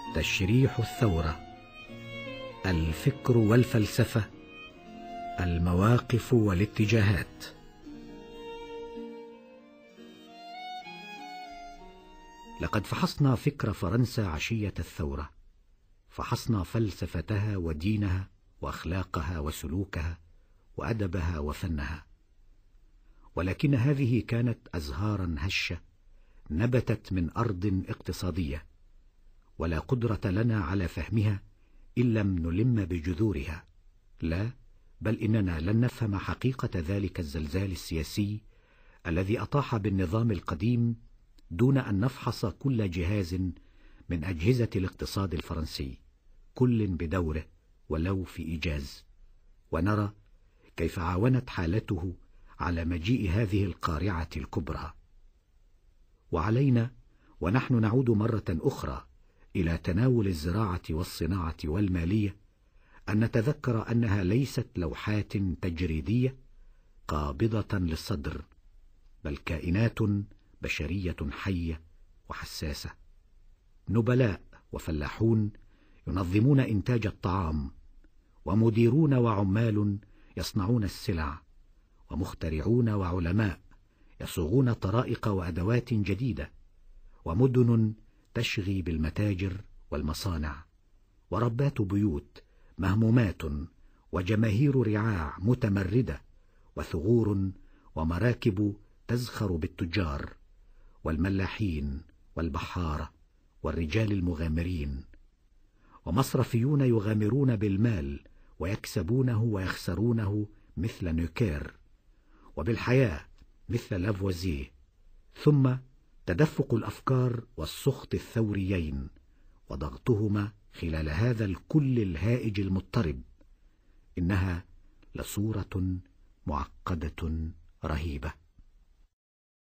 تشريح الثورة، الفكر والفلسفة، المواقف والاتجاهات. لقد فحصنا فكر فرنسا عشية الثورة، فحصنا فلسفتها ودينها وأخلاقها وسلوكها وأدبها وفنها، ولكن هذه كانت أزهارا هشة نبتت من أرض اقتصادية، ولا قدرة لنا على فهمها إن لم نلم بجذورها. لا، بل إننا لن نفهم حقيقة ذلك الزلزال السياسي الذي أطاح بالنظام القديم دون أن نفحص كل جهاز من أجهزة الاقتصاد الفرنسي، كل بدوره ولو في إيجاز، ونرى كيف عاونت حالته على مجيء هذه القارعة الكبرى. وعلينا ونحن نعود مرة أخرى إلى تناول الزراعة والصناعة والمالية أن نتذكر أنها ليست لوحات تجريدية قابضة للصدر، بل كائنات بشرية حية وحساسة، نبلاء وفلاحون ينظمون إنتاج الطعام، ومديرون وعمال يصنعون السلع، ومخترعون وعلماء يصوغون طرائق وأدوات جديدة، ومدن تشغي بالمتاجر والمصانع، وربات بيوت مهمومات، وجماهير رعاع متمردة، وثغور ومراكب تزخر بالتجار والملاحين والبحارة والرجال المغامرين، ومصرفيون يغامرون بالمال ويكسبونه ويخسرونه مثل نوكير، وبالحياة مثل لافوازيه، ثم تدفق الأفكار والسخط الثوريين وضغطهما خلال هذا الكل الهائج المضطرب. إنها لصورة معقدة رهيبة.